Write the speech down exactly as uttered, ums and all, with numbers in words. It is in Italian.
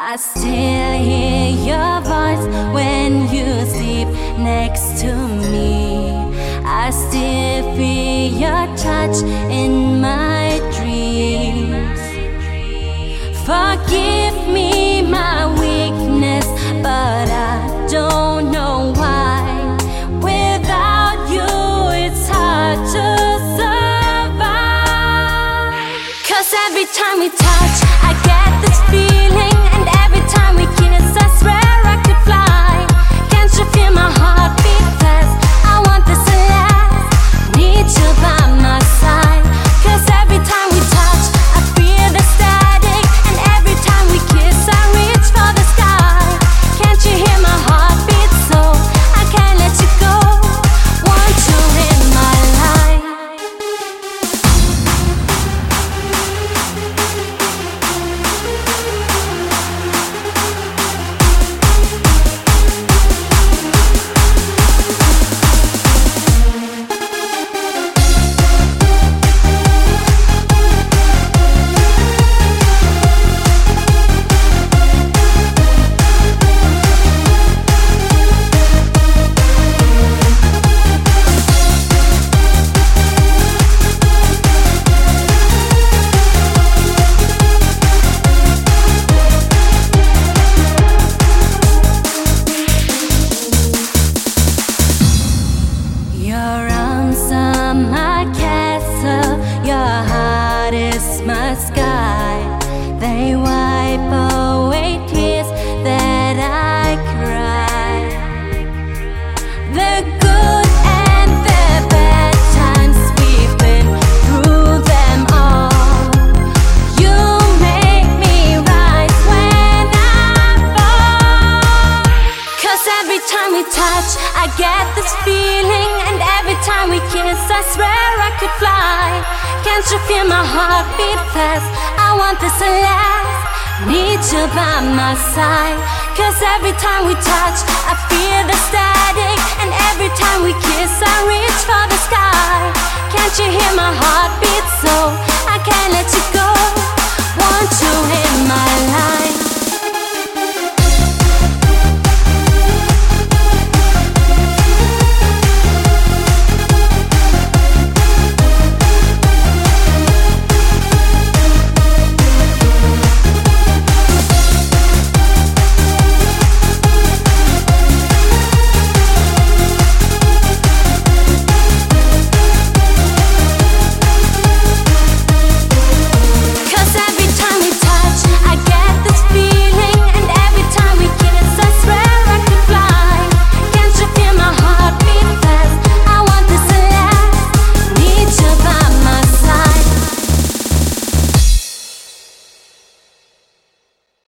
I still hear your voice when you sleep next to me. I still feel your touch in my dreams. Forgive me my weakness, but I don't know why. Without you it's hard to survive. 'Cause every time we touch I get this feeling, and every time we kiss I swear I could fly. Can't you feel my heart beat fast? I want this to last, need you by my side. 'Cause every time we touch I feel the static, and every time we kiss I reach for the sky. Can't you hear my heart beat so I can't let you go? Want you in my life. Your arms are my castle, your heart is my sky. They wipe away tears that I cry. The good and the bad times, we've been through them all. You make me rise when I fall. 'Cause every time we touch I get this feeling, and every time we kiss I swear I could fly. Can't you feel my heart beat fast? I want this to last, need you by my side. 'Cause every time we touch I feel the static, and every time we kiss I reach for the sky. Can't you hear my heart beat so I can't let you go?